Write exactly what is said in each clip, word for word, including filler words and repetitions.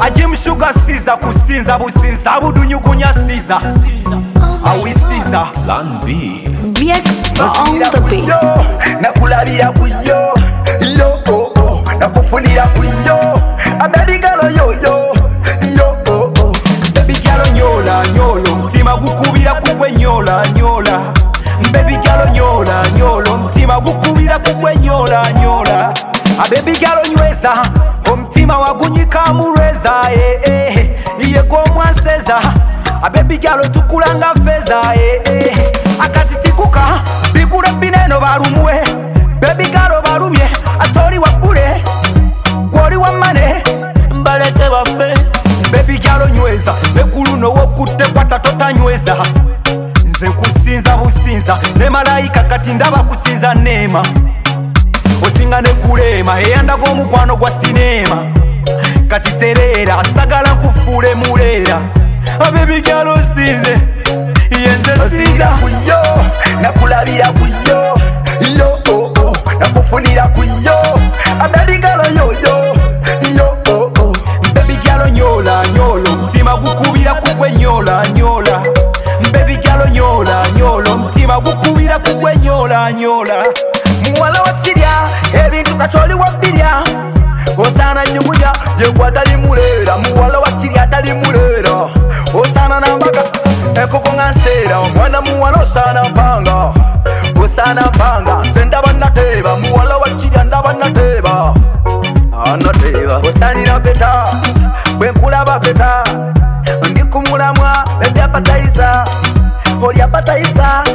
ajimshuga siza kusinza businza budunyugunya siza awisiza Plan B. B X on the beat. nakulabira kuyo yo oh oh nakufunira kuyo amedigalo yo yo yo oh oh baby girl nyola nyolo mtima gukubira kugwe nyola nyola baby girl nyola nyolo mtima gukubira kugwe nyola nyola a baby girl nyweza omtima wagunyika mureza eh eh yego mwanseza a baby girl tukulanga feza eh eh akatitikuka bigura bineno barumwe baby girl barumye atori wabule gwori wamane mbalete bafe baby girl nyweza nekulu no wokute kwata totanyweza nze kusinza businza ne malaika kati ndaba kusinza nema osinga ne kulema eyanda gomukwano gwa sinema kati terera sagala nkufule mulera baby girl sinze yenze sinza kuyo nakulabira kuyo yo oh oh nakufunira kuyo amedigalo yo yo yo oh oh baby girl nyola nyolo mtima gukubira kugwe nyola nyola baby girl nyola nyolo mtima gukubira kugwe nyola nyola muwala wakirya ebintu kacholi wabirya osana nyugunya yegwa tali mulera muwala wakirya tali mulera osana nambaga ekoko ngansera omwana muwala osana mpanga osana mpanga nze ndaba nateba muwala wakirya ndaba nateba anateba osanira beta bwenkulaba beta ndikumulamwa ebyapatayiza olyapatayiza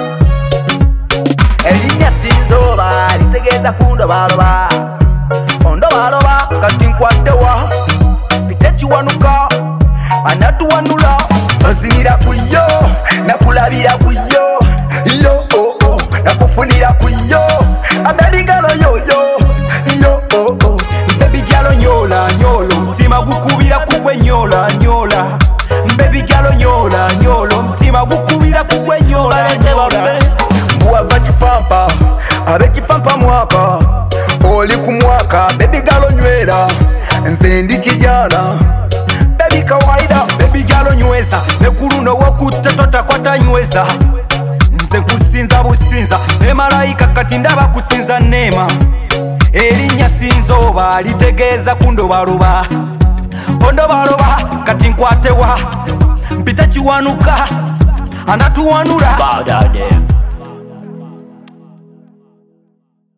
elinya sinzoba litegeeza kundobaloba ondobaloba kati nkwaddewa bitekiwanuka anatuwanula ozinira kuyo nakulabira kuyo yo oh oh nakufunira kuyo amedigalo yoyo yo oh oh baby girl nyola nyolo mtima gukubira kugwe nyola nyola baby girl nyola nyolo mtima gukubira kugwe nyola nyola muwava kifampa abe kifampa mwaka oli ku mwaka baby girl nywera nze ndi kijana baby kawaida baby girl nyweza nekulu no wokute totakwata nyweza nze kusinza businza ne malaika kati ndaba kusinza nema elinya sinzoba litegeeza kundobaloba ondobaloba kati nkwatewa mpita kiwanuka anatuwanula Bow down there.